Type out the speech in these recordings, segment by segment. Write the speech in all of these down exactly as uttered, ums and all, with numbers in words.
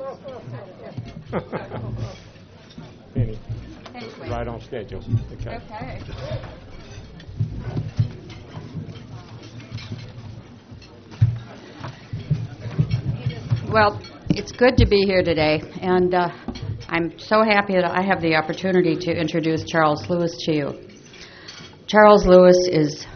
Penny, Anyway. right on schedule. Okay. Okay. Well, it's good to be here today, and uh, I'm so happy that I have the opportunity to introduce Charles Lewis to you. Charles Lewis is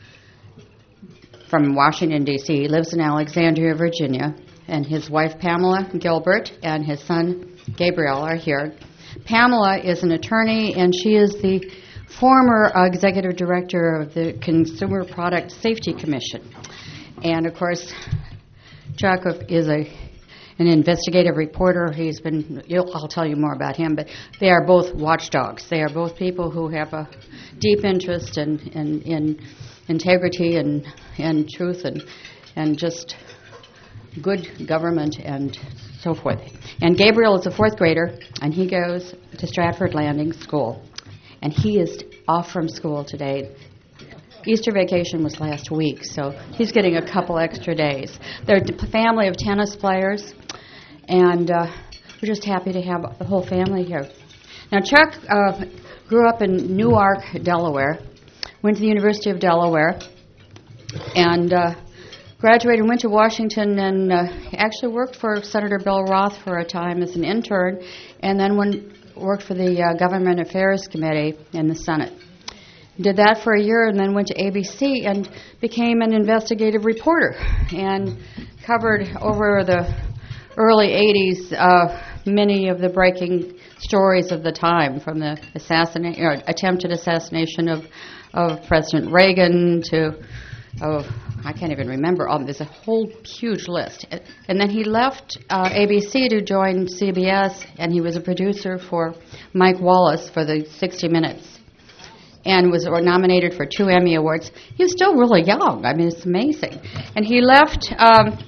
from Washington, D C He lives in Alexandria, Virginia, and his wife, Pamela Gilbert, and his son, Gabriel, are here. Pamela is an attorney, and she is the former uh, executive director of the Consumer Product Safety Commission. And, of course, Chuck is a an investigative reporter. He's been, you'll, I'll tell you more about him, but they are both watchdogs. They are both people who have a deep interest in, in, in integrity and, and truth and, and just good government and so forth. And Gabriel is a fourth grader, and he goes to Stratford Landing School. And he is off from school today. Easter vacation was last week, so he's getting a couple extra days. They're a family of tennis players, and uh, we're just happy to have the whole family here. Now, Chuck uh, grew up in Newark, Delaware, went to the University of Delaware, and uh, graduated and went to Washington and uh, actually worked for Senator Bill Roth for a time as an intern, and then went, worked for the uh, Government Affairs Committee in the Senate. Did that for a year and then went to A B C and became an investigative reporter and covered over the early eighties uh, many of the breaking stories of the time, from the assassination, or attempted assassination of, of President Reagan to, oh, I can't even remember. Um, there's a whole huge list. And then he left uh, A B C to join C B S, and he was a producer for Mike Wallace for the sixty minutes. And was nominated for two Emmy Awards. He was still really young. I mean, it's amazing. And he left um,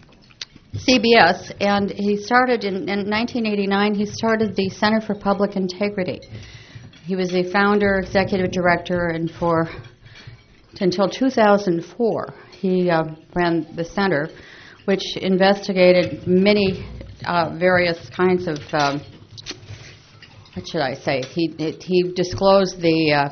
C B S, and he started in, in nineteen eighty-nine, he started the Center for Public Integrity. He was the founder, executive director, and for until two thousand four, he uh, ran the center, which investigated many uh, various kinds of um, what should I say? He it, he disclosed the uh,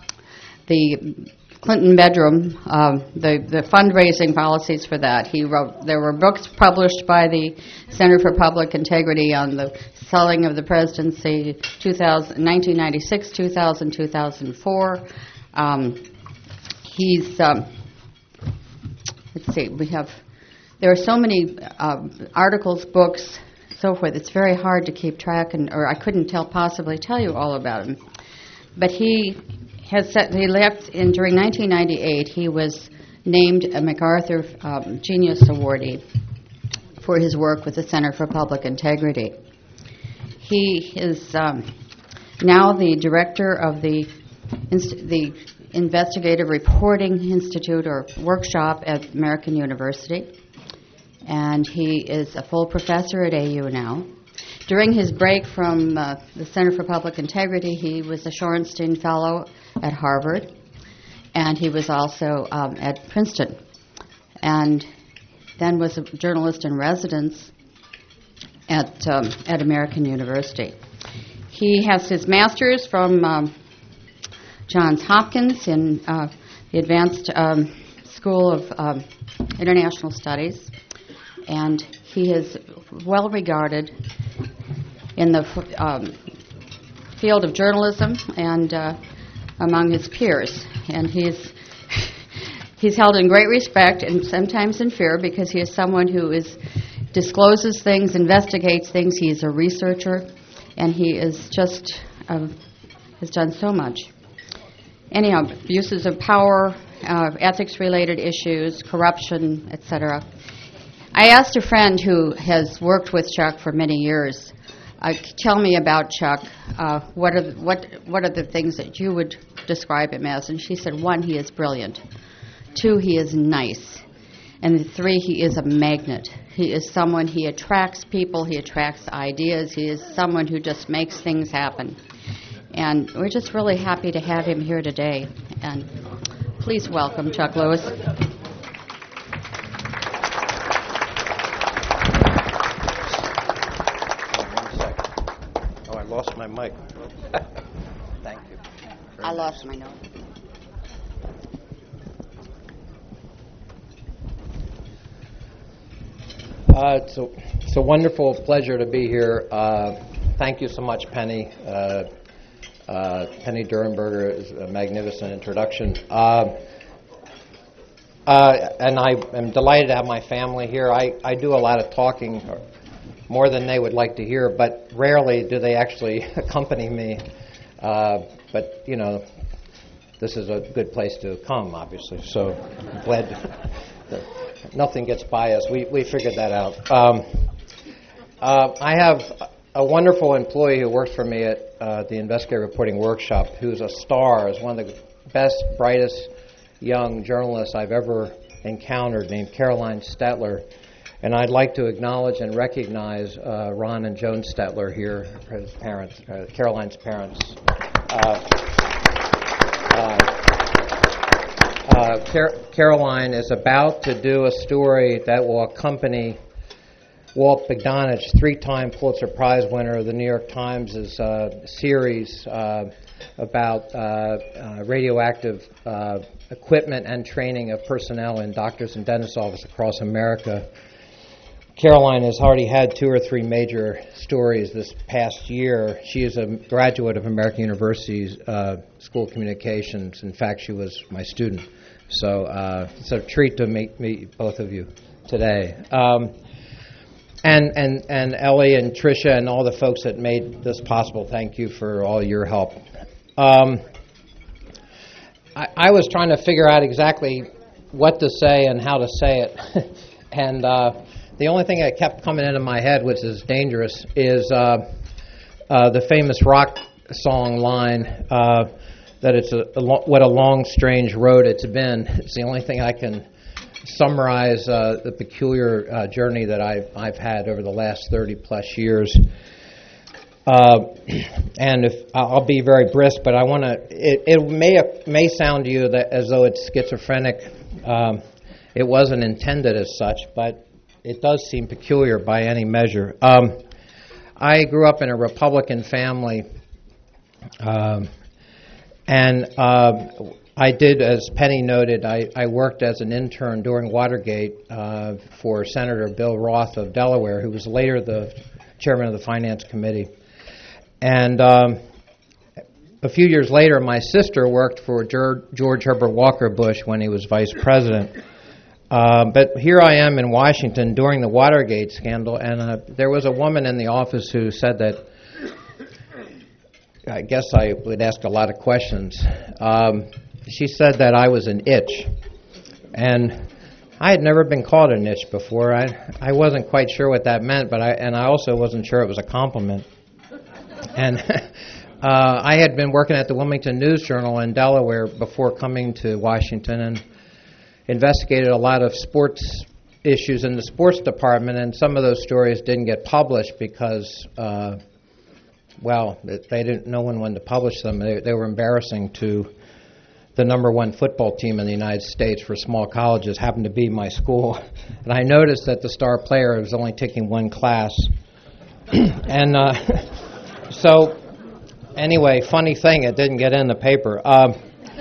the Clinton bedroom, um, the the fundraising policies for that. He wrote. There were books published by the Center for Public Integrity on the selling of the presidency, two thousand, nineteen ninety-six, two thousand, two thousand four. Um, he's um, let's see. We have there are so many uh, articles, books, so forth. It's very hard to keep track, and or I couldn't tell possibly tell you all about him. But he has set, he left in during nineteen ninety-eight. He was named a MacArthur um, Genius Awardee for his work with the Center for Public Integrity. He is um, now the director of the inst- the Investigative Reporting Institute or workshop at American University. And he is a full professor at A U now. During his break from uh, the Center for Public Integrity, he was a Shorenstein Fellow at Harvard, and he was also um, at Princeton, and then was a journalist in residence at um, at American University. He has his master's from um, Johns Hopkins in uh, the Advanced um, School of um, International Studies. And he is well regarded in the um, field of journalism and uh, among his peers. And he's he's held in great respect and sometimes in fear because he is someone who is discloses things, investigates things. He is a researcher, and he is just uh, has done so much. Anyhow, abuses of power, uh, ethics-related issues, corruption, et cetera. I asked a friend who has worked with Chuck for many years, uh, tell me about Chuck. Uh, what are the, what what are the things that you would describe him as? And she said, one, he is brilliant. Two, he is nice. And three, he is a magnet. He is someone, he attracts people, he attracts ideas. He is someone who just makes things happen. And we're just really happy to have him here today. And please welcome Chuck Lewis. mic. Thank you. Very I lost nice. my note. Uh, it's, a, it's a wonderful pleasure to be here. Uh, thank you so much, Penny. Uh, uh, Penny Durenberger is a magnificent introduction. Uh, uh, and I am delighted to have my family here. I, I do a lot of talking, more than they would like to hear, but rarely do they actually accompany me. Uh, but, you know, this is a good place to come, obviously, so I'm glad that nothing gets by us. We we figured that out. Um, uh, I have a wonderful employee who works for me at uh, the Investigative Reporting Workshop, who's a star, is one of the best, brightest young journalists I've ever encountered, named Caroline Stetler. And I'd like to acknowledge and recognize uh, Ron and Joan Stetler here, his parents, uh, Caroline's parents. Uh, uh, uh, Car- Caroline is about to do a story that will accompany Walt Bogdanich, three-time Pulitzer Prize winner of the New York Times' uh, series uh, about uh, uh, radioactive uh, equipment and training of personnel in doctors and dentists' offices across America. Caroline has already had two or three major stories this past year. She is a graduate of American University's uh, School of Communications. In fact, she was my student. So uh, it's a treat to meet, meet both of you today. Um, and, and, and Ellie and Tricia and all the folks that made this possible, thank you for all your help. Um, I, I was trying to figure out exactly what to say and how to say it. and uh, the only thing that kept coming into my head, which is dangerous, is uh, uh, the famous rock song line uh, that it's a, a lo- what a long, strange road it's been. It's the only thing I can summarize uh, the peculiar uh, journey that I've, I've had over the last thirty plus years. Uh, and if I'll be very brisk, but I want to. It, it may may sound to you that as though it's schizophrenic. Um, it wasn't intended as such, but it does seem peculiar by any measure. Um, I grew up in a Republican family, um, and uh, I did, as Penny noted, I, I worked as an intern during Watergate uh, for Senator Bill Roth of Delaware, who was later the chairman of the Finance Committee. And um, a few years later, my sister worked for George Herbert Walker Bush when he was vice president. Uh, but here I am in Washington during the Watergate scandal, and uh, there was a woman in the office who said that, I guess I would ask a lot of questions. Um, she said that I was an itch, and I had never been called an itch before. I I wasn't quite sure what that meant, but I and I also wasn't sure it was a compliment. And uh, I had been working at the Wilmington News Journal in Delaware before coming to Washington, and investigated a lot of sports issues in the sports department, and some of those stories didn't get published because, uh, well, they didn't. No one wanted to publish them. They, they were embarrassing to the number one football team in the United States for small colleges. Happened to be my school, and I noticed that the star player was only taking one class, and uh, so anyway, funny thing, it didn't get in the paper. Um,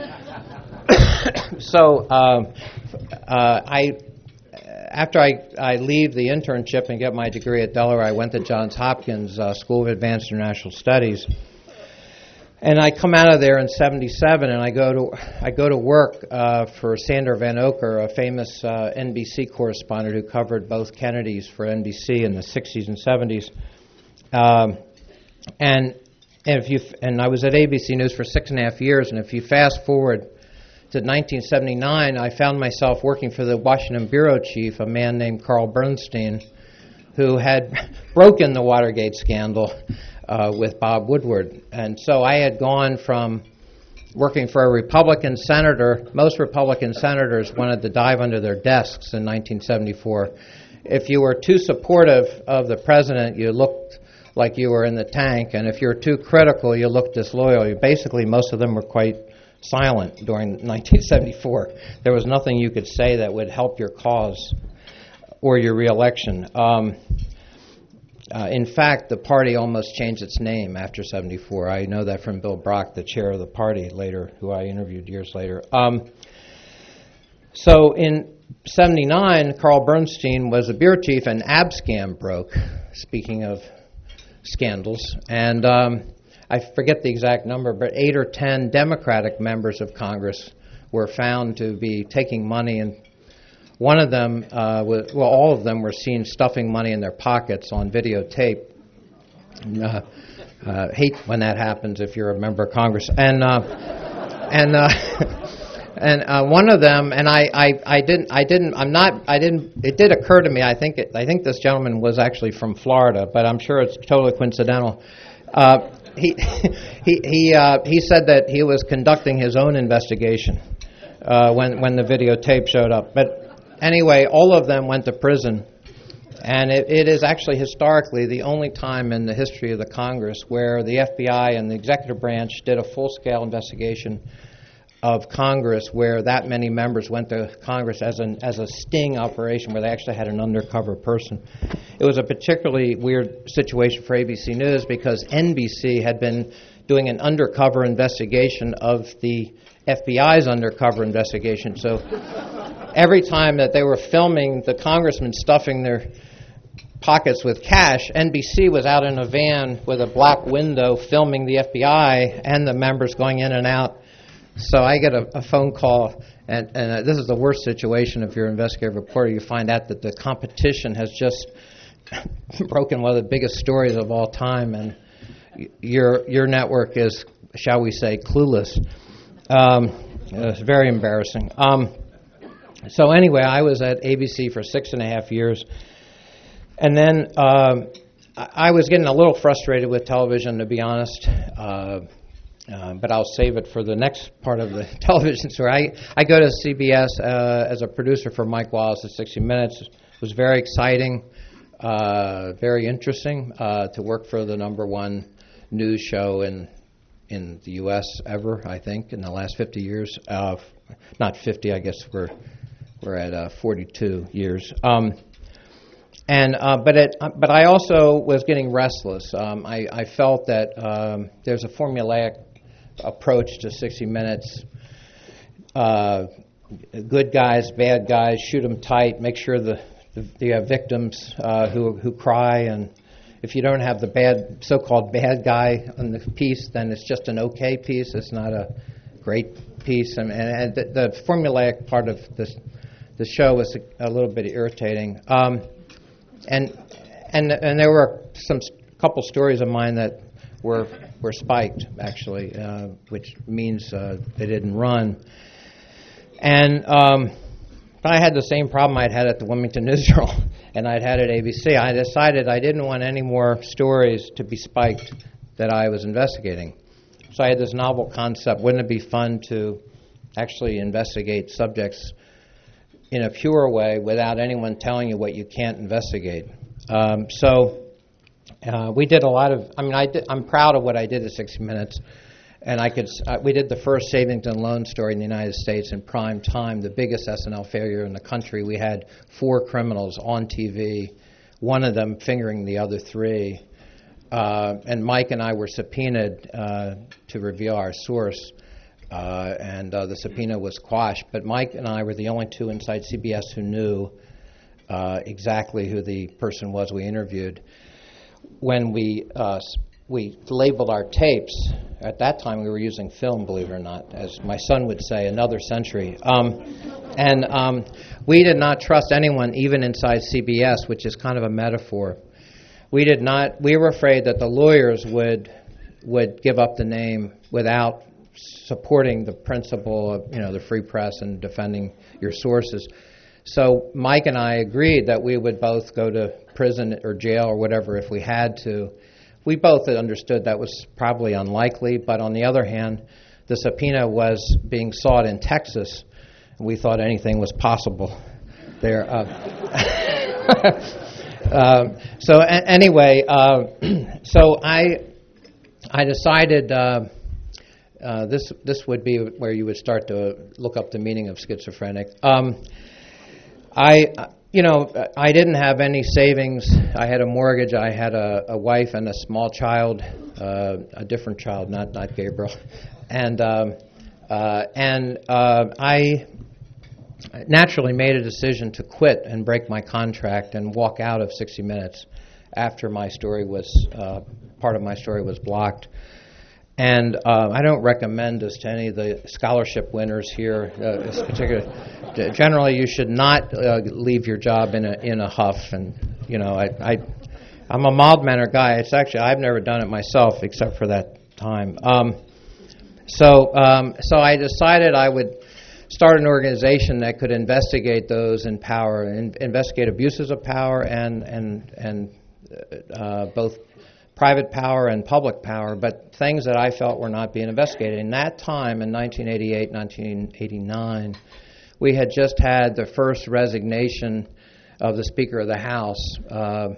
so. Um, Uh, I, after I, I leave the internship and get my degree at Delaware, I went to Johns Hopkins uh, School of Advanced International Studies, and I come out of there in seventy-seven, and I go to I go to work uh, for Sander Van Oker, a famous uh, N B C correspondent who covered both Kennedys for N B C in the sixties and seventies, um, and and if you and I was at A B C News for six and a half years, and if you fast forward to nineteen seventy-nine, I found myself working for the Washington bureau chief, a man named Carl Bernstein, who had broken the Watergate scandal uh, with Bob Woodward. And so I had gone from working for a Republican senator. Most Republican senators wanted to dive under their desks in nineteen seventy-four. If you were too supportive of the president, you looked like you were in the tank, and if you're too critical, you looked disloyal. Basically, most of them were quite silent during nineteen seventy-four. There was nothing you could say that would help your cause or your reelection. Um, Uh, in fact, the party almost changed its name after seventy-four. I know that from Bill Brock, the chair of the party later, who I interviewed years later. Um, so in seventy-nine, Carl Bernstein was a bureau chief, and Abscam broke, speaking of scandals. And um, I forget the exact number, but eight or ten Democratic members of Congress were found to be taking money, and one of them, uh, was, well, all of them were seen stuffing money in their pockets on videotape. Uh, uh, hate when that happens if you're a member of Congress. And uh, and uh, and uh, one of them, and I, I, I didn't, I didn't, I'm not, I didn't. It did occur to me. I think it, I think this gentleman was actually from Florida, but I'm sure it's totally coincidental. Uh, he he he uh, he said that he was conducting his own investigation uh, when when the videotape showed up, but. Anyway, all of them went to prison, and it, it is actually historically the only time in the history of the Congress where the F B I and the executive branch did a full-scale investigation of Congress, where that many members went to Congress as an as a sting operation, where they actually had an undercover person. It was a particularly weird situation for A B C News because N B C had been doing an undercover investigation of the F B I's undercover investigation. So every time that they were filming the congressmen stuffing their pockets with cash, N B C was out in a van with a black window filming the F B I and the members going in and out. So I get a, a phone call, and, and uh, this is the worst situation if you're an investigative reporter. You find out that the competition has just broken one of the biggest stories of all time, and your your network is, shall we say, clueless. Um, it's very embarrassing. Um, so anyway, I was at A B C for six and a half years, and then um, I, I was getting a little frustrated with television, to be honest. Uh, uh, but I'll save it for the next part of the television story. I, I go to C B S uh, as a producer for Mike Wallace at sixty minutes. It was very exciting, uh, very interesting uh, to work for the number one news show in in the U S ever, I think, in the last fifty years. Uh, not fifty, I guess we're we're at uh, forty-two years. Um, and uh, but it, but I also was getting restless. Um, I, I felt that um, there's a formulaic approach to sixty minutes. Uh, good guys, bad guys, shoot them tight. Make sure the, the you have victims uh, who who cry, and if you don't have the bad so-called bad guy on the piece, then it's just an okay piece. It's not a great piece. And, and the, the formulaic part of this the show was a, a little bit irritating. Um, and and and there were some couple stories of mine that were were spiked, actually, uh, which means uh, they didn't run. And um, I had the same problem I'd had at the Wilmington Newsreel, and I'd had at A B C. I decided I didn't want any more stories to be spiked that I was investigating. So I had this novel concept: wouldn't it be fun to actually investigate subjects in a pure way without anyone telling you what you can't investigate? Um, so uh, we did a lot of. I mean, I did, I'm proud of what I did at sixty minutes. And I could. Uh, we did the first savings and loan story in the United States in prime time, the biggest S N L failure in the country. We had four criminals on T V, one of them fingering the other three. Uh, and Mike and I were subpoenaed uh, to reveal our source, uh, and uh, the subpoena was quashed. But Mike and I were the only two inside C B S who knew uh, exactly who the person was we interviewed. When we uh, we labeled our tapes, at that time we were using film, believe it or not, as my son would say, another century. Um, and um, we did not trust anyone, even inside C B S, which is kind of a metaphor. We did not. We were afraid that the lawyers would would give up the name without supporting the principle of, you know, the free press and defending your sources. So Mike and I agreed that we would both go to prison or jail or whatever if we had to. We both understood that was probably unlikely, but on the other hand, the subpoena was being sought in Texas, and we thought anything was possible there. Uh, uh, so a- anyway, uh, so I I decided uh, uh, this this would be where you would start to look up the meaning of schizophrenic. Um, I you know, I didn't have any savings. I had a mortgage. I had a, a wife and a small child, uh, a different child, not not Gabriel, and um, uh, and uh, I naturally made a decision to quit and break my contract and walk out of sixty minutes after my story was uh, part of my story was blocked. And uh, I don't recommend this to any of the scholarship winners here. Uh, in particular, generally, you should not uh, leave your job in a in a huff. And you know, I, I I'm a mild mannered guy. It's actually I've never done it myself except for that time. Um, so um, so I decided I would start an organization that could investigate those in power, and investigate abuses of power, and and and uh, both private power and public power, but things that I felt were not being investigated. In that time, in nineteen eighty-eight, nineteen eighty-nine, we had just had the first resignation of the Speaker of the House. Uh,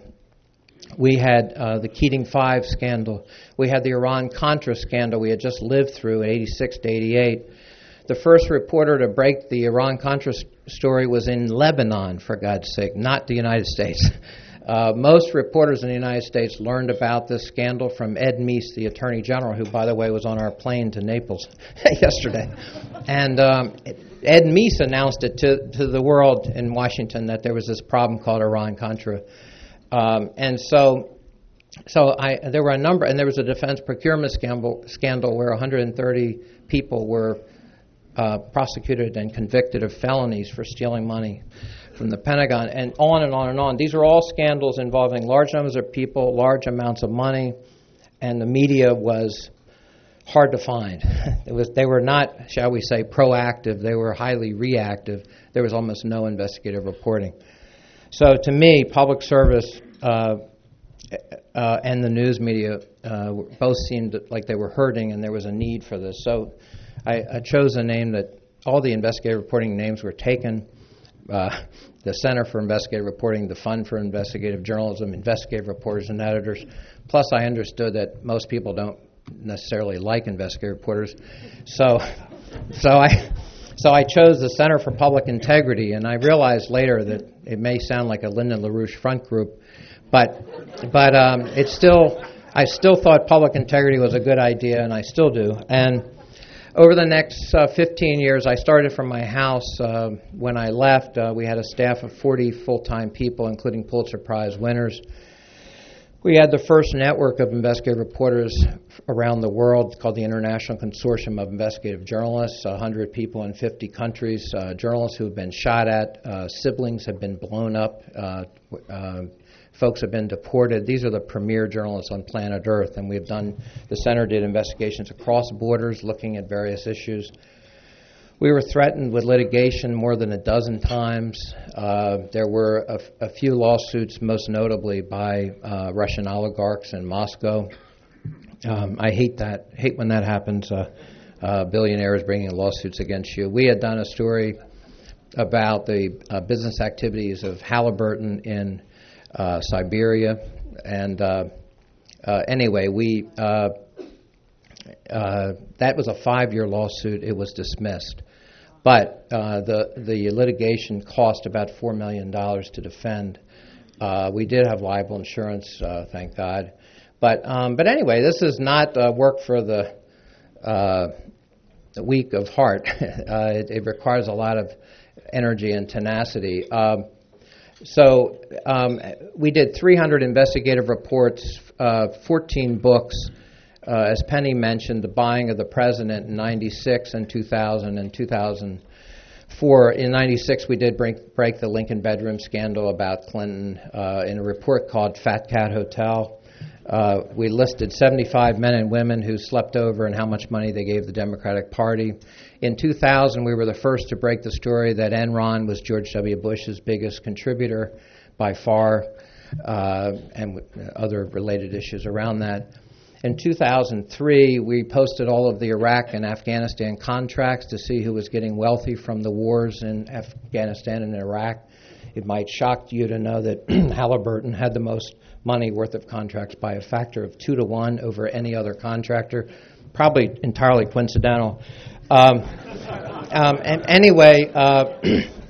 we had uh, the Keating Five scandal. We had the Iran-Contra scandal we had just lived through in eighty-six to eighty-eight. The first reporter to break the Iran-Contra story was in Lebanon, for God's sake, not the United States. Uh, most reporters in the United States learned about this scandal from Ed Meese, the Attorney General, who, by the way, was on our plane to Naples yesterday. And um, Ed Meese announced it to, to the world in Washington that there was this problem called Iran-Contra. Um, and so so I, there were a number, and there was a defense procurement scandal, scandal where one hundred thirty people were uh, prosecuted and convicted of felonies for stealing money from the Pentagon, and on and on and on. These are all scandals involving large numbers of people, large amounts of money, and the media was hard to find. It was they were not, shall we say, proactive. They were highly reactive. There was almost no investigative reporting. So to me, public service uh, uh, and the news media uh, both seemed like they were hurting, and there was a need for this. So I, I chose a name that all the investigative reporting names were taken. Uh, the Center for Investigative Reporting, the Fund for Investigative Journalism, investigative reporters and editors. Plus, I understood that most people don't necessarily like investigative reporters, so so I so I chose the Center for Public Integrity, and I realized later that it may sound like a Lyndon LaRouche front group, but but um, it's still I still thought public integrity was a good idea, and I still do. And over the next uh, fifteen years, I started from my house. Uh, when I left, uh, we had a staff of forty full-time people, including Pulitzer Prize winners. We had the first network of investigative reporters around the world called the International Consortium of Investigative Journalists, one hundred people in fifty countries, uh, journalists who have been shot at, uh, siblings have been blown up, uh, uh, folks have been deported. These are the premier journalists on planet Earth, and we've done, the center did investigations across borders looking at various issues. We were threatened with litigation more than a dozen times. Uh, there were a, f- a few lawsuits, most notably by uh, Russian oligarchs in Moscow. Um, I hate that, hate when that happens, uh, uh, billionaires bringing lawsuits against you. We had done a story about the uh, business activities of Halliburton in Uh, Siberia, and uh, uh, anyway, we uh, uh, that was a five-year lawsuit. It was dismissed, but uh, the the litigation cost about four million dollars to defend. Uh, we did have liable insurance, uh, thank God, but um, but anyway, this is not uh, work for the, uh, the weak of heart. uh, it, it requires a lot of energy and tenacity. Um, So um, we did three hundred investigative reports, uh, fourteen books. Uh, as Penny mentioned, the buying of the president in ninety-six and two thousand and two thousand four. In ninety-six, we did break, break the Lincoln bedroom scandal about Clinton uh, in a report called Fat Cat Hotel. Uh, we listed seventy-five men and women who slept over and how much money they gave the Democratic Party. In two thousand, we were the first to break the story that Enron was George W. Bush's biggest contributor by far, uh, and w- other related issues around that. In two thousand three, we posted all of the Iraq and Afghanistan contracts to see who was getting wealthy from the wars in Afghanistan and Iraq. It might shock you to know that Halliburton had the most money worth of contracts by a factor of two to one over any other contractor, probably entirely coincidental. Um, um, and anyway, uh,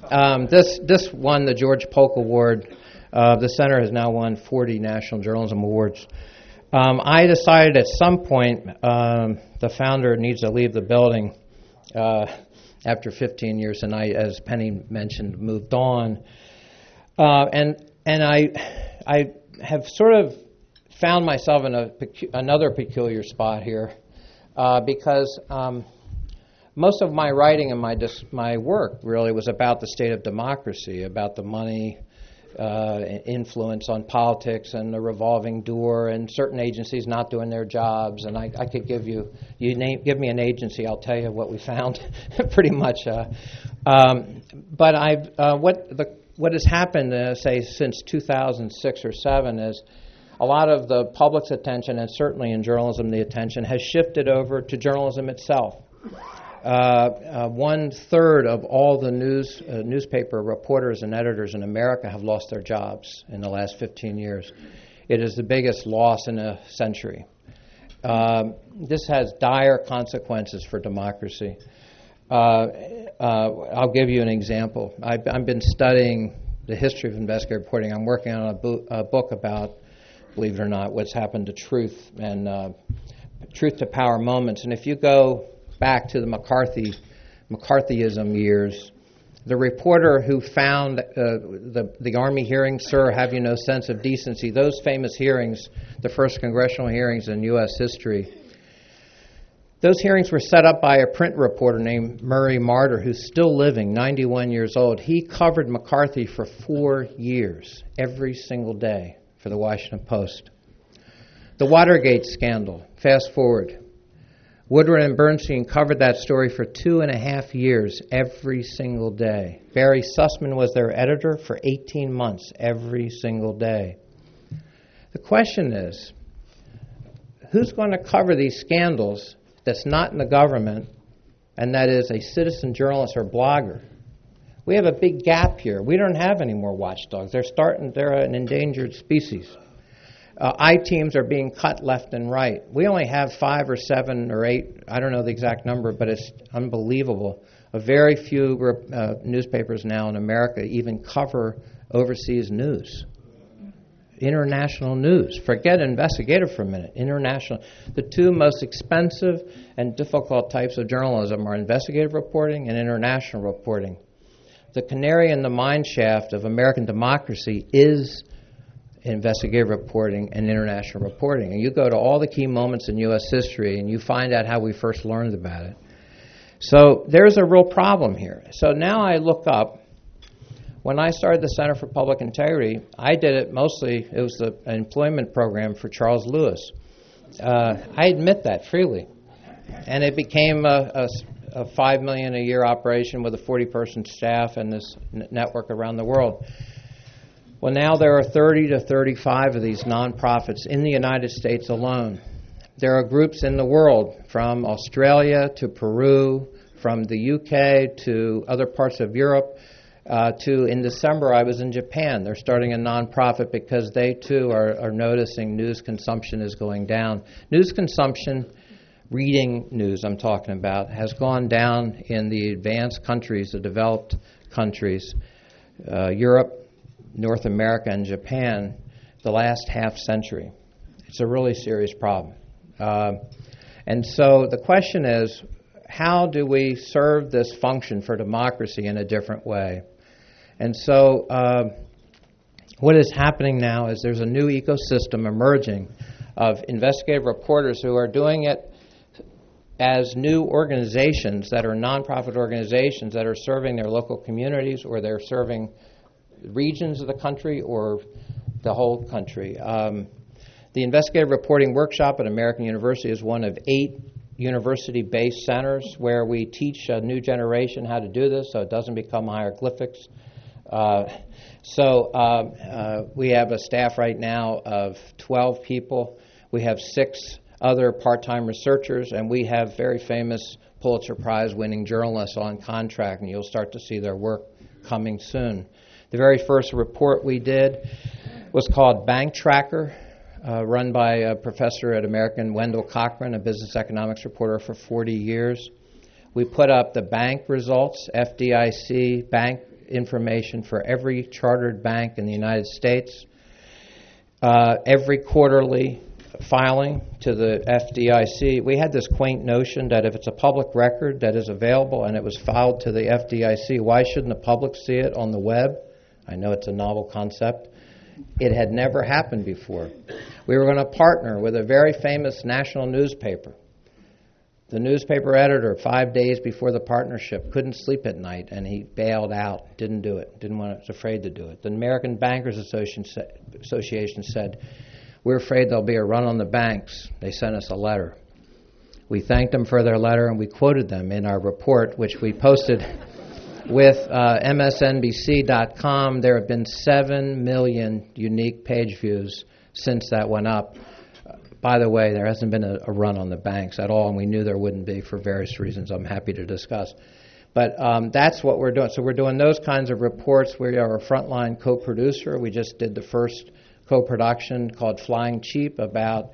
um, this this won the George Polk Award. Uh, the center has now won forty National Journalism Awards. Um, I decided at some point um, the founder needs to leave the building uh, after fifteen years, and I, as Penny mentioned, moved on. Uh, and and I I have sort of found myself in a pecu- another peculiar spot here uh, because um, most of my writing and my dis- my work really was about the state of democracy, about the money. Uh, influence on politics and the revolving door and certain agencies not doing their jobs. And I, I could give you, you name, give me an agency, I'll tell you what we found, pretty much. Uh, um, but I've uh, what the what has happened, uh, say, since two thousand six or seven is a lot of the public's attention, and certainly in journalism, the attention has shifted over to journalism itself. Uh, uh, one third of all the news uh, newspaper reporters and editors in America have lost their jobs in the last fifteen years. It is the biggest loss in a century. Um, this has dire consequences for democracy. Uh, uh, I'll give you an example. I've, I've been studying the history of investigative reporting. I'm working on a, bo- a book about, believe it or not, what's happened to truth and uh, truth to power moments. And if you go back to the McCarthy, McCarthyism years, the reporter who found uh, the the Army hearings, sir, have you no sense of decency, those famous hearings, the first congressional hearings in U S history, those hearings were set up by a print reporter named Murray Martyr, who's still living, ninety-one years old. He covered McCarthy for four years, every single day, for the Washington Post. The Watergate scandal, fast forward. Woodward and Bernstein covered that story for two and a half years, every single day. Barry Sussman was their editor for eighteen months, every single day. The question is, who's going to cover these scandals that's not in the government, and that is a citizen journalist or blogger? We have a big gap here. We don't have any more watchdogs. They're starting, they're an endangered species. Uh, I-teams are being cut left and right. We only have five or seven or eight, I don't know the exact number, but it's unbelievable. A very few uh, newspapers now in America even cover overseas news. International news. Forget investigative for a minute. International. The two most expensive and difficult types of journalism are investigative reporting and international reporting. The canary in the mine shaft of American democracy is investigative reporting and international reporting. And you go to all the key moments in U S history and you find out how we first learned about it. So there's a real problem here. So now I look up. When I started the Center for Public Integrity, I did it mostly, it was the employment program for Charles Lewis. Uh, I admit that freely. And it became a, a, a five million dollars a year operation with a forty-person staff and this n- network around the world. Well, now there are thirty to thirty-five of these nonprofits in the United States alone. There are groups in the world, from Australia to Peru, from the U K to other parts of Europe, uh, to in December I was in Japan. They're starting a nonprofit because they too are, are noticing news consumption is going down. News consumption, reading news I'm talking about, has gone down in the advanced countries, the developed countries, uh, Europe, North America, and Japan, the last half century. It's a really serious problem. Uh, and so the question is, how do we serve this function for democracy in a different way? And so uh, what is happening now is there's a new ecosystem emerging of investigative reporters who are doing it as new organizations that are nonprofit organizations that are serving their local communities, or they're serving regions of the country or the whole country. Um, the Investigative Reporting Workshop at American University is one of eight university-based centers where we teach a new generation how to do this so it doesn't become hieroglyphics. Uh, so um, uh, we have a staff right now of twelve people. We have six other part-time researchers, and we have very famous Pulitzer Prize-winning journalists on contract, and you'll start to see their work coming soon. The very first report we did was called Bank Tracker, uh, run by a professor at American, Wendell Cochran, a business economics reporter for forty years. We put up the bank results, F D I C bank information for every chartered bank in the United States, uh, every quarterly filing to the F D I C. We had this quaint notion that if it's a public record that is available and it was filed to the F D I C, why shouldn't the public see it on the web? I know it's a novel concept. It had never happened before. We were going to partner with a very famous national newspaper. The newspaper editor, five days before the partnership, couldn't sleep at night, and he bailed out, didn't do it, didn't want, was afraid to do it. The American Bankers Association said, we're afraid there'll be a run on the banks. They sent us a letter. We thanked them for their letter, and we quoted them in our report, which we posted with uh, M S N B C dot com. There have been seven million unique page views since that went up. By the way, there hasn't been a, a run on the banks at all, and we knew there wouldn't be for various reasons I'm happy to discuss. But um, that's what we're doing. So we're doing those kinds of reports. We are a frontline co-producer. We just did the first co-production called Flying Cheap about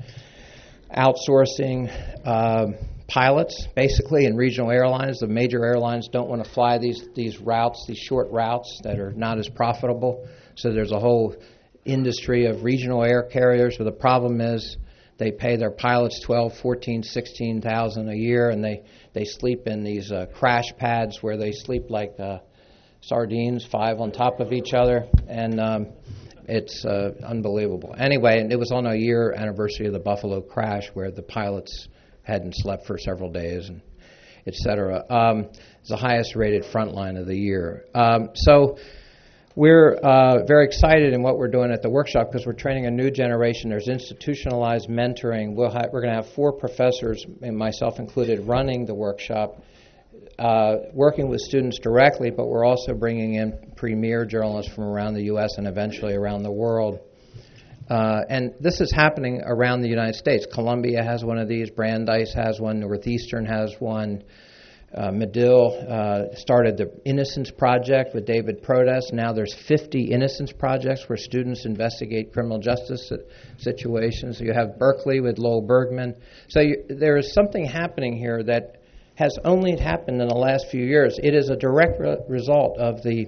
outsourcing uh, pilots, basically, in regional airlines. The major airlines don't want to fly these, these routes, these short routes that are not as profitable. So there's a whole industry of regional air carriers where the problem is they pay their pilots twelve, fourteen, sixteen thousand a year, and they, they sleep in these uh, crash pads where they sleep like uh, sardines, five on top of each other, and um, it's uh, unbelievable. Anyway, and it was on a year anniversary of the Buffalo crash where the pilots hadn't slept for several days, and et cetera. Um, it's the highest rated frontline of the year. Um, so. We're uh, very excited in what we're doing at the workshop because we're training a new generation. There's institutionalized mentoring. We'll ha- we're going to have four professors, and myself included, running the workshop, uh, working with students directly, but we're also bringing in premier journalists from around the U S and eventually around the world. Uh, and this is happening around the United States. Columbia has one of these. Brandeis has one. Northeastern has one. Uh, Medill uh, started the Innocence Project with David Protest. Now there's fifty Innocence Projects where students investigate criminal justice situations. You have Berkeley with Lowell Bergman. So you, there is something happening here that has only happened in the last few years. It is a direct re- result of the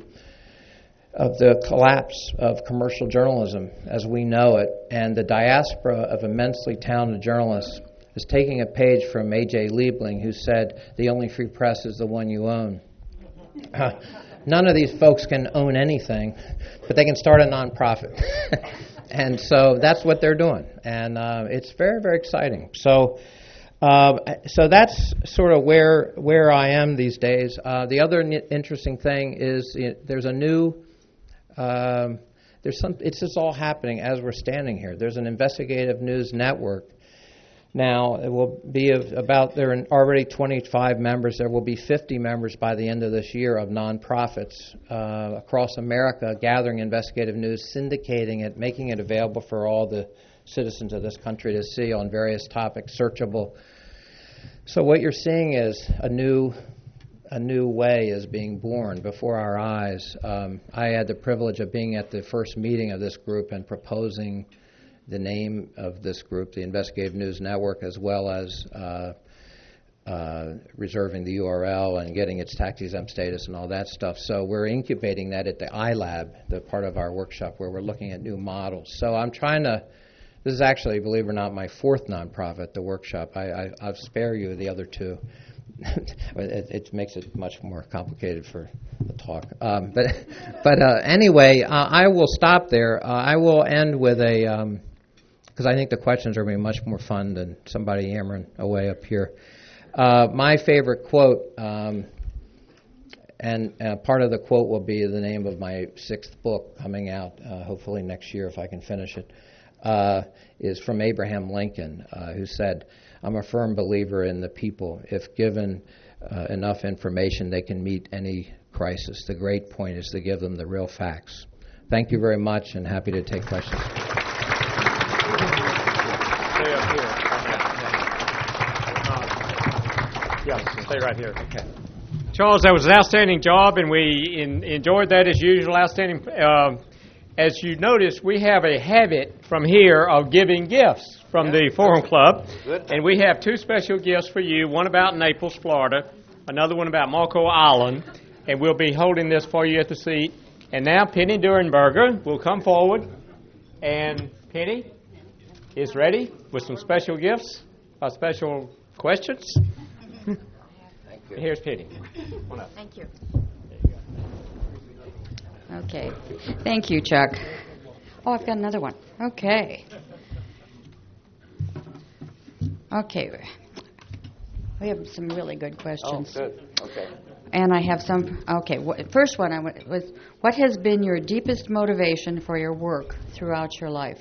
of the collapse of commercial journalism as we know it, and the diaspora of immensely talented journalists is taking a page from A J Liebling, who said, the only free press is the one you own. Uh, none of these folks can own anything, but they can start a nonprofit. And so that's what they're doing. And uh, it's very, very exciting. So uh, so that's sort of where where I am these days. Uh, the other n- interesting thing is it, there's a new... Um, there's some. It's just all happening as we're standing here. There's an investigative news network. Now, it will be of about, there are already twenty-five members. There will be fifty members by the end of this year of nonprofits uh, across America gathering investigative news, syndicating it, making it available for all the citizens of this country to see on various topics, searchable. So what you're seeing is a new a new way is being born before our eyes. Um, I had the privilege of being at the first meeting of this group and proposing the name of this group, the Investigative News Network, as well as uh, uh, reserving the U R L and getting its tax-exempt status and all that stuff. So we're incubating that at the iLab, the part of our workshop where we're looking at new models. So I'm trying to, this is actually, believe it or not, my fourth nonprofit, the workshop. I, I, I'll spare you the other two. it, it makes it much more complicated for the talk. Um, but but uh, anyway, uh, I will stop there. Uh, I will end with a... Um, because I think the questions are going to be much more fun than somebody yammering away up here. Uh, my favorite quote, um, and uh, part of the quote will be the name of my sixth book coming out, uh, hopefully next year if I can finish it, uh, is from Abraham Lincoln, uh, who said, I'm a firm believer in the people. If given uh, enough information, they can meet any crisis. The great point is to give them the real facts. Thank you very much, and happy to take questions. Stay up here. Yes, stay right here. Okay. Charles, that was an outstanding job, and we in, enjoyed that as usual. Outstanding. Uh, as you notice, we have a habit from here of giving gifts from yeah, the Forum Club. Good. And we have two special gifts for you, one about Naples, Florida, another one about Marco Island. and we'll be holding this for you at the seat. And now Penny Durenberger will come forward, and Penny is ready with some special gifts, uh, special questions. Thank you. Here's Penny. Thank you. Okay. Thank you, Chuck. Oh, I've got another one. Okay. Okay. We have some really good questions. Oh, good. Okay. And I have some. Okay. Wh- first one I w- was, what has been your deepest motivation for your work throughout your life?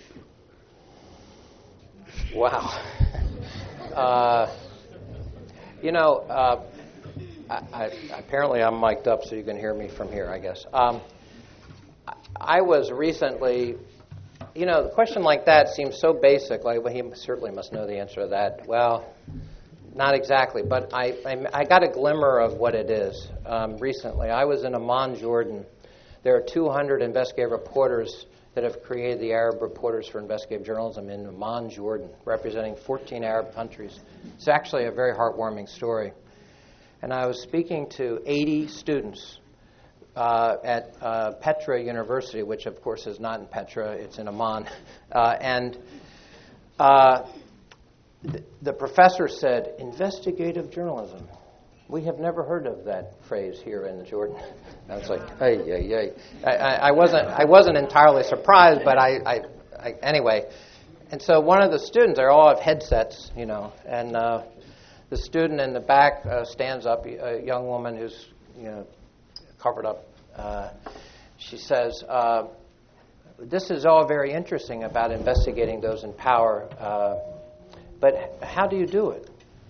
Wow. Uh, you know, uh, I, I, apparently I'm mic'd up so you can hear me from here, I guess. Um, I was recently, you know, the question like that seems so basic. Like, well, he certainly must know the answer to that. Well, not exactly, but I, I, I got a glimmer of what it is um, recently. I was in Amman, Jordan. There are two hundred investigative reporters that have created the Arab Reporters for Investigative Journalism in Amman, Jordan, representing fourteen Arab countries. It's actually a very heartwarming story. And I was speaking to eighty students uh, at uh, Petra University, which of course is not in Petra, it's in Amman. Uh, and uh, th- the professor said, investigative journalism. We have never heard of that phrase here in Jordan. I was like, hey, yeah, yeah. I, I, I wasn't, I wasn't entirely surprised, but I, I, I, anyway. And so one of the students, they all have headsets, you know, and uh, the student in the back uh, stands up, a young woman who's, you know, covered up. Uh, she says, uh, "This is all very interesting about investigating those in power, uh, but how do you do it?"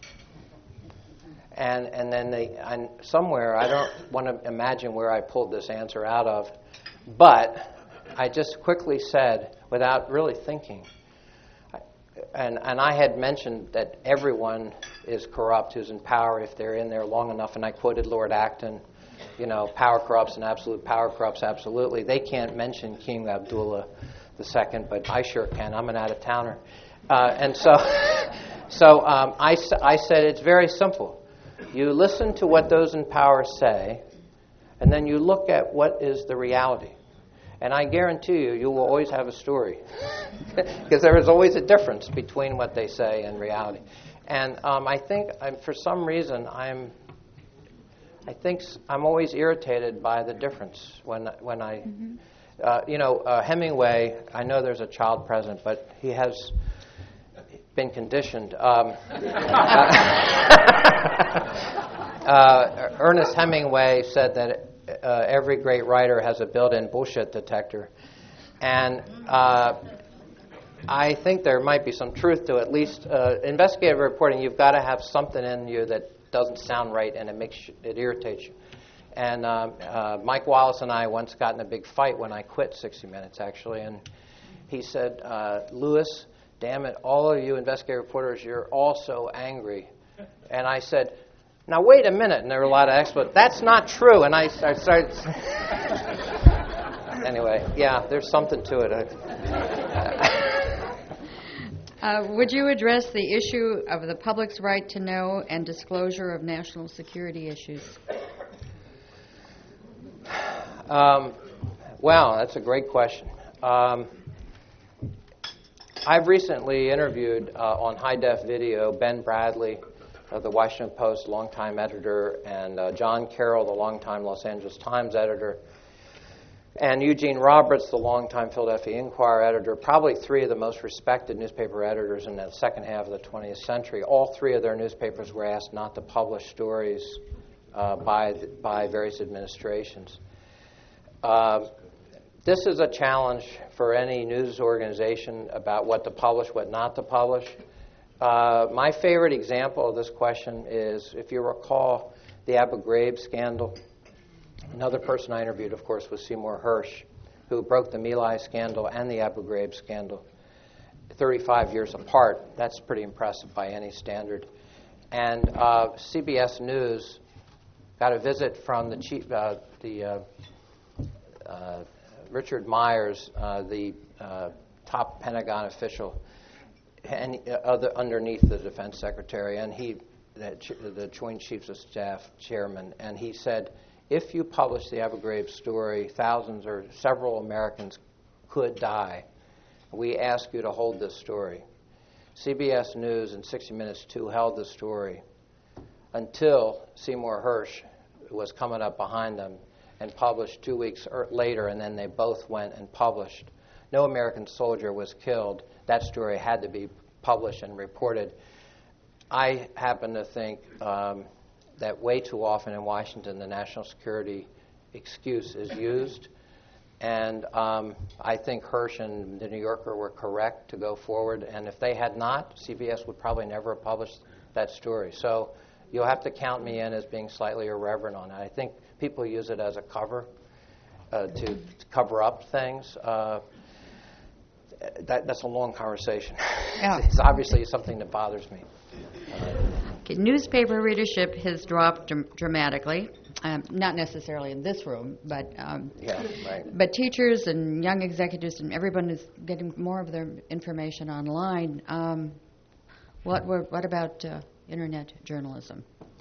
And and then they, and somewhere, I don't want to imagine where I pulled this answer out of, but I just quickly said, without really thinking, and and I had mentioned that everyone is corrupt who's in power if they're in there long enough, and I quoted Lord Acton, you know, power corrupts and absolute power corrupts absolutely. They can't mention King Abdullah the Second, but I sure can. I'm an out-of-towner. Uh, and so, so um, I, I said it's very simple. You listen to what those in power say, and then you look at what is the reality. And I guarantee you, you will always have a story. Because there is always a difference between what they say and reality. And um, I think, I'm, for some reason, I'm I think I'm always irritated by the difference when, when I... Mm-hmm. Uh, you know, uh, Hemingway, I know there's a child present, but he has been conditioned. Um, uh, Ernest Hemingway said that uh, every great writer has a built-in bullshit detector. And uh, I think there might be some truth to at least uh, investigative reporting. You've got to have something in you that doesn't sound right, and it makes you, it irritates you. And uh, uh, Mike Wallace and I once got in a big fight when I quit sixty minutes, actually. And he said, uh, Lewis, damn it, all of you investigative reporters, you're all so angry. And I said, now wait a minute. And there were a lot of expletives. That's not true. And I, I started... Anyway, yeah, there's something to it. uh, would you address the issue of the public's right to know and disclosure of national security issues? Um, wow, that's a great question. Um, I've recently interviewed uh, on high-def video Ben Bradley of the Washington Post, longtime editor, and uh, John Carroll, the longtime Los Angeles Times editor, and Eugene Roberts, the longtime Philadelphia Inquirer editor, probably three of the most respected newspaper editors in the second half of the twentieth century. All three of their newspapers were asked not to publish stories uh, by by various administrations. Uh, this is a challenge for any news organization about what to publish, what not to publish. Uh, my favorite example of this question is, if you recall, the Abu Ghraib scandal. Another person I interviewed, of course, was Seymour Hersh, who broke the My Lai scandal and the Abu Ghraib scandal thirty-five years apart. That's pretty impressive by any standard. And uh, C B S News got a visit from the chief, uh, the uh, uh, Richard Myers, uh, the uh, top Pentagon official, and uh, other, underneath the Defense Secretary, and he, the, the Joint Chiefs of Staff chairman, and he said, if you publish the Abu Ghraib story, thousands or several Americans could die. We ask you to hold this story. C B S News and sixty minutes two held the story until Seymour Hersh was coming up behind them and published two weeks er- later, and then they both went and published. No American soldier was killed. That story had to be published and reported. I happen to think um, that way too often in Washington the national security excuse is used. And um, I think Hersh and the New Yorker were correct to go forward. And if they had not, C B S would probably never have published that story. So you'll have to count me in as being slightly irreverent on it. I think people use it as a cover uh, to, to cover up things. Uh, that, that's a long conversation. Yeah. It's obviously something that bothers me. Okay, newspaper readership has dropped dram- dramatically. Um, not necessarily in this room, but um, Yeah, right. but teachers and young executives and everyone is getting more of their information online. Um, what were, what about uh, internet journalism?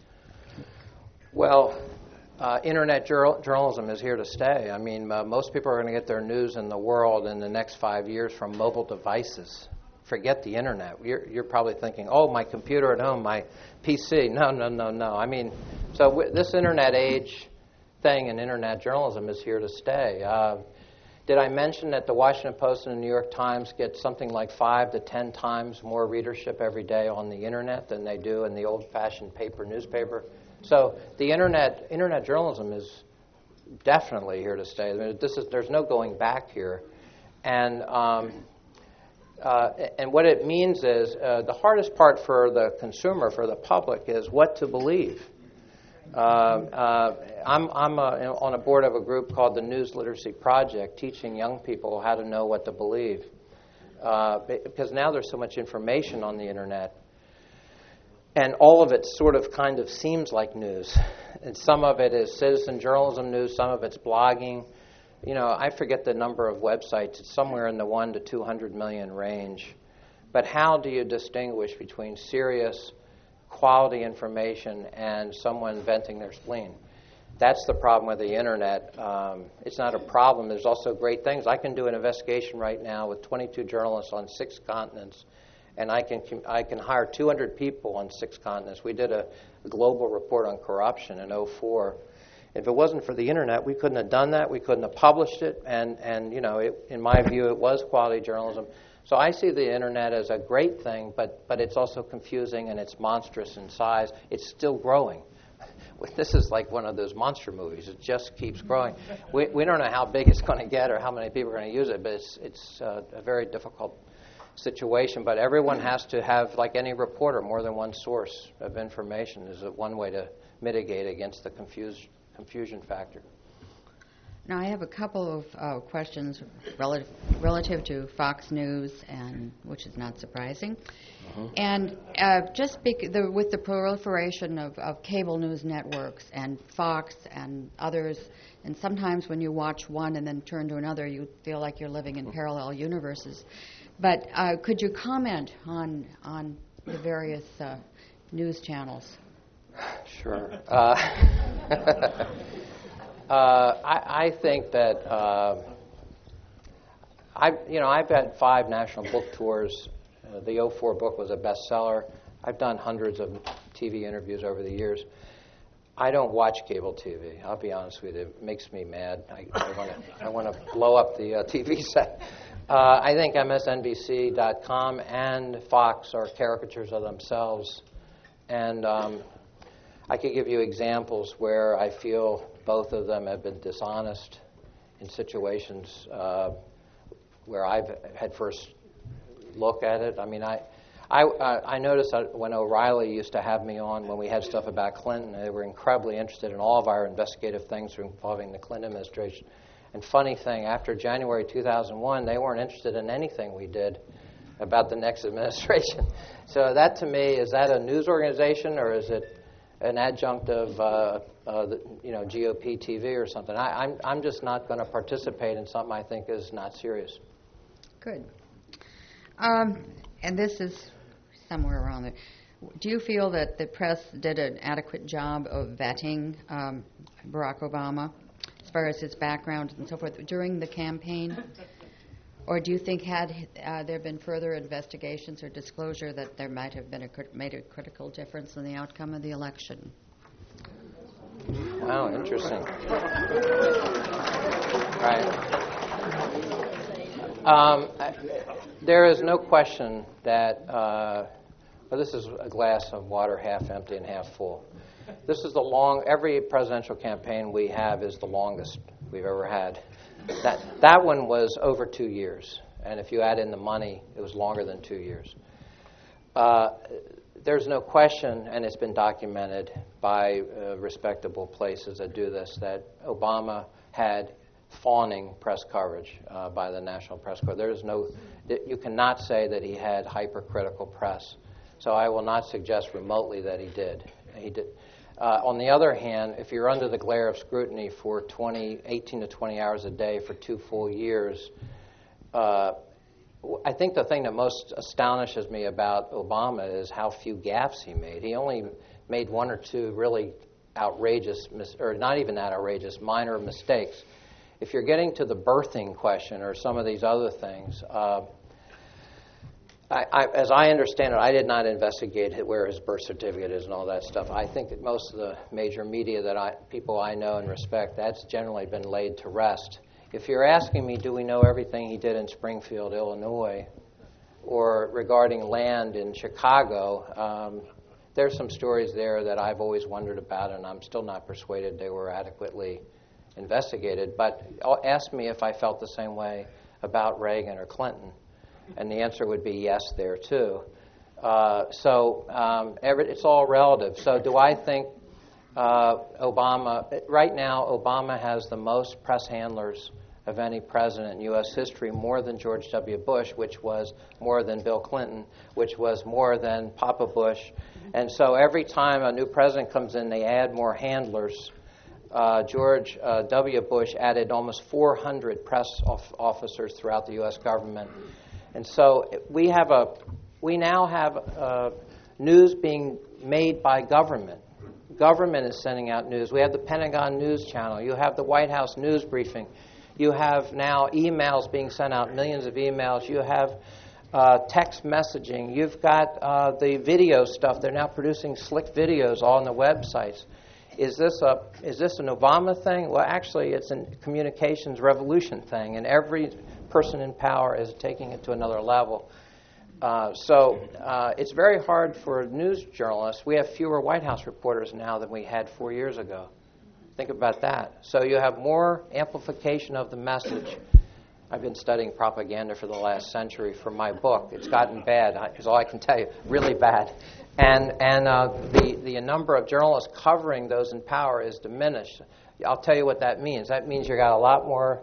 Well, uh, internet jur- journalism is here to stay. I mean, uh, most people are going to get their news in the world in the next five years from mobile devices. Forget the internet. You're, you're probably thinking, oh, my computer at home, my P C. No, no, no, no. I mean, so w- this internet age thing in internet journalism is here to stay. Uh, did I mention that the Washington Post and the New York Times get something like five to ten times more readership every day on the internet than they do in the old-fashioned paper newspaper? So the internet internet journalism is definitely here to stay. I mean, this is there's no going back here, and. Um, Uh, and what it means is uh, the hardest part for the consumer, for the public, is what to believe. Uh, uh, I'm, I'm uh, on a board of a group called the News Literacy Project, teaching young people how to know what to believe. Uh, because now there's so much information on the internet, and all of it sort of kind of seems like news. And some of it is citizen journalism news, some of it's blogging. You know, I forget the number of websites. It's somewhere in the one to two hundred million range. But how do you distinguish between serious, quality information and someone venting their spleen? That's the problem with the internet. Um, it's not a problem. There's also great things. I can do an investigation right now with twenty-two journalists on six continents, and I can I can hire two hundred people on six continents. We did a, a global report on corruption in oh four. If it wasn't for the internet, we couldn't have done that. We couldn't have published it. And, and you know, it, in my view, it was quality journalism. So I see the internet as a great thing, but, but it's also confusing and it's monstrous in size. It's still growing. This is like one of those monster movies. It just keeps growing. We, we don't know how big it's going to get or how many people are going to use it, but it's, it's uh, a very difficult situation. But everyone has to have, like any reporter, more than one source of information. Is one way to mitigate against the confusion. confusion factor. Now, I have a couple of uh, questions relative, relative to Fox News, and which is not surprising. Mm-hmm. And uh, just bec- the, with the proliferation of, of cable news networks and Fox and others, and sometimes when you watch one and then turn to another, you feel like you're living in parallel universes. But uh, could you comment on on the various uh, news channels? Sure. Uh, uh, I, I think that uh, I, you know, I've had five national book tours. Uh, the oh four book was a bestseller. I've done hundreds of T V interviews over the years. I don't watch cable T V. I'll be honest with you; it makes me mad. I want to, I want to blow up the uh, T V set. Uh, I think M S N B C dot com and Fox are caricatures of themselves, and um, I could give you examples where I feel both of them have been dishonest in situations uh, where I've had first look at it. I mean, I I, I noticed that when O'Reilly used to have me on when we had stuff about Clinton, they were incredibly interested in all of our investigative things involving the Clinton administration. And funny thing, after January two thousand one, they weren't interested in anything we did about the next administration. So that, to me, is that a news organization or is it an adjunct of, uh, uh, the, you know, G O P T V or something? I, I'm I'm just not going to participate in something I think is not serious. Good. Um, and this is somewhere around there. do you feel that the press did an adequate job of vetting um, Barack Obama as far as his background and so forth during the campaign? Or do you think had uh, there been further investigations or disclosure that there might have been a crit- made a critical difference in the outcome of the election? Oh, interesting. Right. Um, I, there is no question that, uh, well, this is a glass of water half empty and half full. This is the long, every presidential campaign we have is the longest we've ever had. That that one was over two years, and if you add in the money, it was longer than two years. Uh, there's no question, and it's been documented by uh, respectable places that do this, that Obama had fawning press coverage uh, by the National Press Corps. There is no, you cannot say that he had hypercritical press. So I will not suggest remotely that he did. He did. Uh, on the other hand, if you're under the glare of scrutiny for twenty, eighteen to twenty hours a day for two full years, uh, I think the thing that most astonishes me about Obama is how few gaffes he made. He only made one or two really outrageous, mis- or not even that outrageous, minor mistakes. If you're getting to the birthing question or some of these other things, uh, I, I, as I understand it, I did not investigate where his birth certificate is and all that stuff. I think that most of the major media that I, people I know and respect, that's generally been laid to rest. If you're asking me, do we know everything he did in Springfield, Illinois, or regarding land in Chicago, um, there's some stories there that I've always wondered about, and I'm still not persuaded they were adequately investigated. But ask me if I felt the same way about Reagan or Clinton. And the answer would be yes there, too. Uh, so um, every, it's all relative. So do I think uh, Obama, right now, Obama has the most press handlers of any president in U S history, more than George W. Bush, which was more than Bill Clinton, which was more than Papa Bush. And so every time a new president comes in, they add more handlers. Uh, George uh, W. Bush added almost four hundred press of- officers throughout the U S government. And so we have a, we now have uh, news being made by government. Government is sending out news. We have the Pentagon News Channel. You have the White House news briefing. You have now emails being sent out, millions of emails. You have uh, text messaging. You've got uh, the video stuff. They're now producing slick videos all on the websites. Is this a is this an Obama thing? Well, actually, it's a communications revolution thing, and every person in power is taking it to another level. Uh, so uh, it's very hard for news journalists. We have fewer White House reporters now than we had four years ago. Think about that. So you have more amplification of the message. I've been studying propaganda for the last century for my book. It's gotten bad, is all I can tell you, really bad. And and uh, the, the number of journalists covering those in power is diminished. I'll tell you what that means. That means you got a lot more,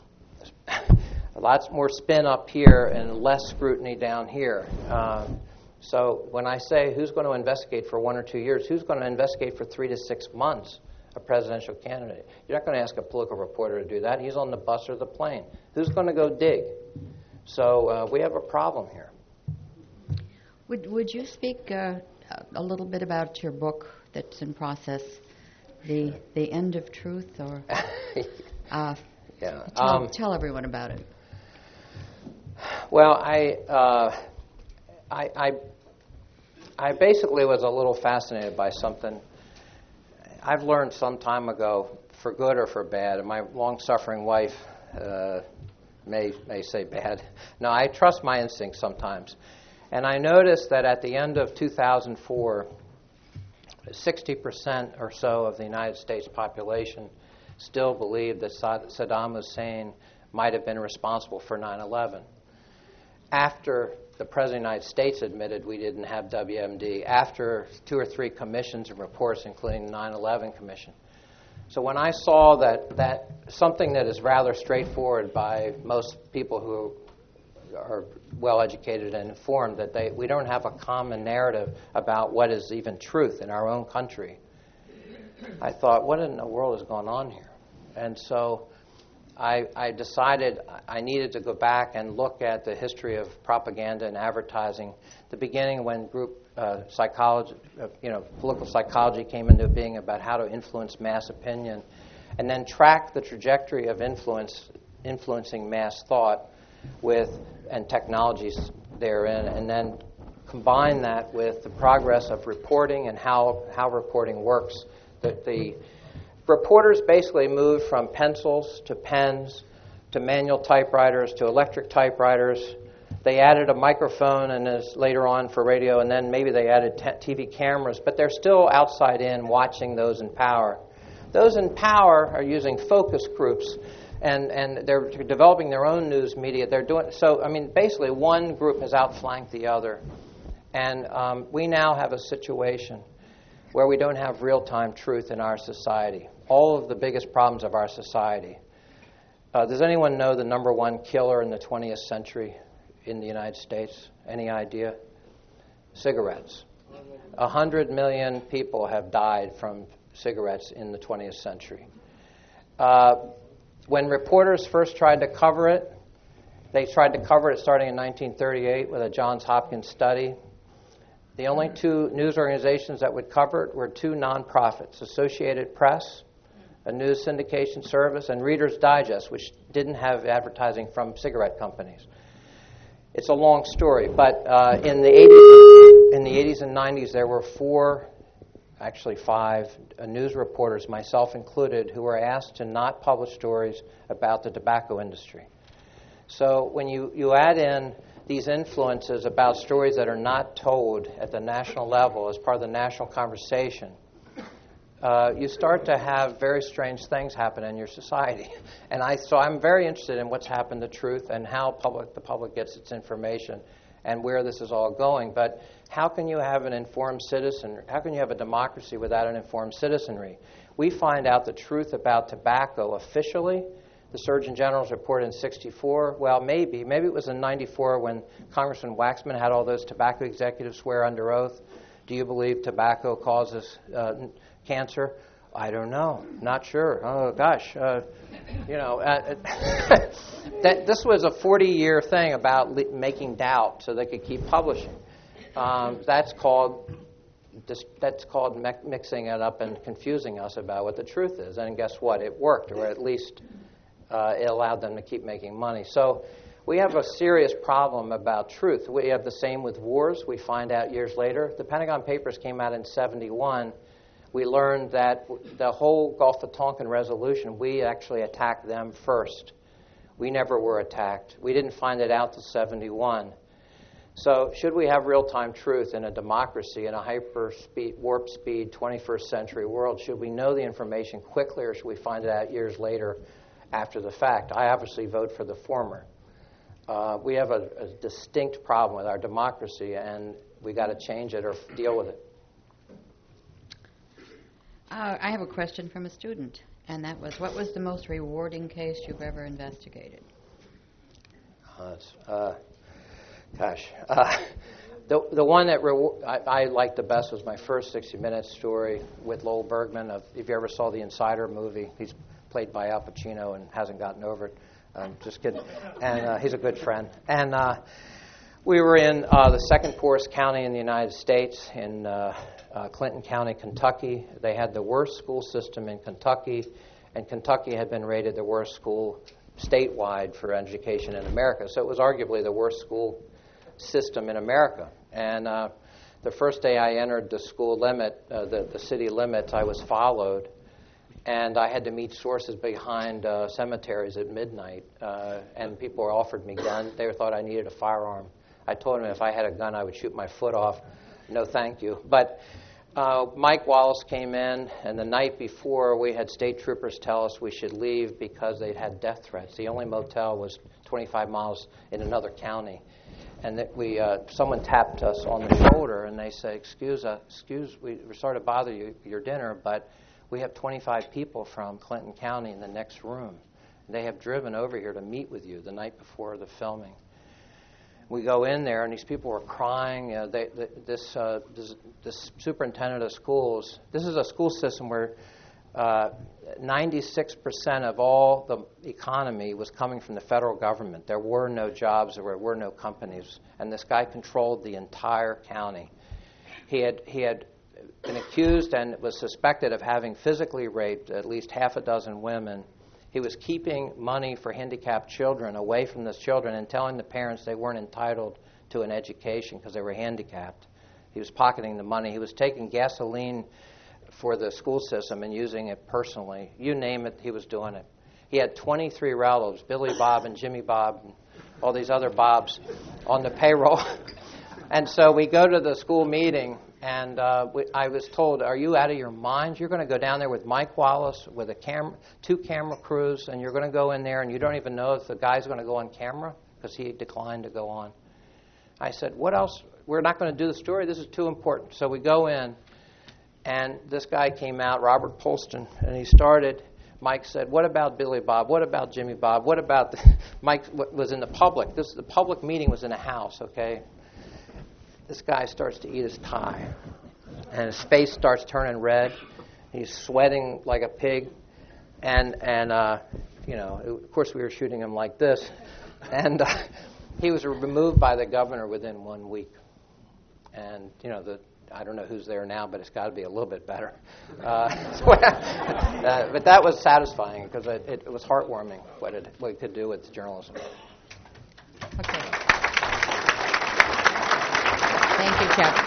lots more spin up here and less scrutiny down here. Uh, so when I say who's going to investigate for one or two years, who's going to investigate for three to six months? A presidential candidate. You're not going to ask a political reporter to do that. He's on the bus or the plane. Who's going to go dig? So uh, we have a problem here. Would Would you speak uh, a little bit about your book that's in process, the the End of Truth, or uh, yeah. tell, um, tell everyone about it? Well, I, uh, I I I basically was a little fascinated by something I've learned some time ago, for good or for bad, and my long-suffering wife uh, may may say bad. No, I trust my instincts sometimes. And I noticed that at the end of two thousand four, sixty percent or so of the United States population still believed that Saddam Hussein might have been responsible for nine eleven. After the President of the United States admitted we didn't have W M D, after two or three commissions and reports, including the nine eleven Commission. So when I saw that, that something that is rather straightforward by most people who are well-educated and informed, that they we don't have a common narrative about what is even truth in our own country, I thought, what in the world is going on here? And so I, I decided I needed to go back and look at the history of propaganda and advertising. The beginning when group uh, psychology, uh, you know, political psychology came into being about how to influence mass opinion, and then track the trajectory of influence, influencing mass thought with and technologies therein, and then combine that with the progress of reporting and how how reporting works. The, the reporters basically moved from pencils to pens to manual typewriters to electric typewriters. They added a microphone and as later on for radio, and then maybe they added t- TV cameras, but they're still outside in watching those in power. Those in power are using focus groups, and, and they're developing their own news media. They're doing so. I mean, basically, one group has outflanked the other, and um, we now have a situation where we don't have real-time truth in our society. All of the biggest problems of our society. Uh, does anyone know the number one killer in the twentieth century in the United States? Any idea? Cigarettes. A hundred million people have died from cigarettes in the twentieth century. Uh, when reporters first tried to cover it, they tried to cover it starting in nineteen thirty-eight with a Johns Hopkins study. The only two news organizations that would cover it were two nonprofits, Associated Press, a news syndication service, and Reader's Digest, which didn't have advertising from cigarette companies. It's a long story, but uh, in the eighties, in the eighties and nineties, there were four, actually five, uh, news reporters, myself included, who were asked to not publish stories about the tobacco industry. So when you, you add in these influences about stories that are not told at the national level as part of the national conversation, uh, you start to have very strange things happen in your society. And I, so I'm very interested in what's happened to truth and how public the public gets its information and where this is all going. But how can you have an informed citizen? How can you have a democracy without an informed citizenry? We find out the truth about tobacco officially. The Surgeon General's report in sixty-four, well, maybe. Maybe it was in ninety-four when Congressman Waxman had all those tobacco executives swear under oath. Do you believe tobacco causes uh, cancer? I don't know. Not sure. Oh, gosh. Uh, you know, uh, that, this was a forty-year thing about le- making doubt so they could keep publishing. Um, that's called that's called me- mixing it up and confusing us about what the truth is. And guess what? It worked, or at least uh, it allowed them to keep making money. So we have a serious problem about truth. We have the same with wars. We find out years later. The Pentagon Papers came out in seventy-one. We learned that the whole Gulf of Tonkin resolution, we actually attacked them first. We never were attacked. We didn't find it out till seventy-one. So should we have real-time truth in a democracy, in a hyper-speed, warp-speed, twenty-first century world? Should we know the information quickly, or should we find it out years later after the fact? I obviously vote for the former. Uh, we have a, a distinct problem with our democracy, and we got to change it or deal with it. Uh, I have a question from a student, and that was, what was the most rewarding case you've ever investigated? Uh, uh, gosh. Uh, the the one that rewar- I, I liked the best was my first sixty minutes story with Lowell Bergman. Of, if you ever saw the Insider movie, he's played by Al Pacino and hasn't gotten over it. Um, just kidding. And uh, he's a good friend. And uh, we were in uh, the second poorest county in the United States, in uh, uh, Clinton County, Kentucky. They had the worst school system in Kentucky, and Kentucky had been rated the worst school statewide for education in America. So it was arguably the worst school system in America. And uh, the first day I entered the school limit, uh, the, the city limits, I was followed. And I had to meet sources behind uh, cemeteries at midnight. Uh, and people offered me guns. They thought I needed a firearm. I told them if I had a gun, I would shoot my foot off. No, thank you. But uh, Mike Wallace came in, and the night before, we had state troopers tell us we should leave because they'd had death threats. The only motel was twenty-five miles in another county. And that we, uh, someone tapped us on the shoulder, and they said, excuse us, excuse, we, we're sorry to bother you, your dinner, but we have twenty-five people from Clinton County in the next room. They have driven over here to meet with you the night before the filming. We go in there, and these people were crying. Uh, they, they, this, uh, this, this superintendent of schools, this is a school system where uh, ninety-six percent of all the economy was coming from the federal government. There were no jobs, there were, were no companies, and this guy controlled the entire county. He had he had been accused and was suspected of having physically raped at least half a dozen women. He was keeping money for handicapped children away from those children and telling the parents they weren't entitled to an education because they were handicapped. He was pocketing the money. He was taking gasoline for the school system and using it personally. You name it, he was doing it. He had twenty-three relatives, Billy Bob and Jimmy Bob and all these other Bobs on the payroll. And so we go to the school meeting, and uh, we, I was told, are you out of your mind? You're going to go down there with Mike Wallace, with a cam- two camera crews, and you're going to go in there, and you don't even know if the guy's going to go on camera because he declined to go on. I said, what else? We're not going to do the story. This is too important. So we go in. And this guy came out, Robert Polston, and he started. Mike said, what about Billy Bob? What about Jimmy Bob? What about the, Mike was in the public. This the public meeting was in a house, okay? This guy starts to eat his tie, and his face starts turning red. He's sweating like a pig, and and uh, you know, of course, we were shooting him like this, and uh, he was removed by the governor within one week, and you know the. I don't know who's there now, but it's got to be a little bit better. Uh, so, uh, but that was satisfying because it, it, it was heartwarming what it, what it could do with journalism. Okay. Thank you, Chuck.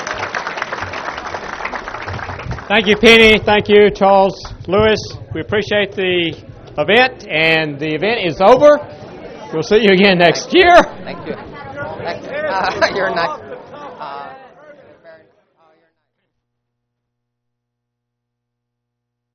Thank you, Penny. Thank you, Charles Lewis. We appreciate the event, and the event is over. We'll see you again next year. Thank you. Uh, you're not.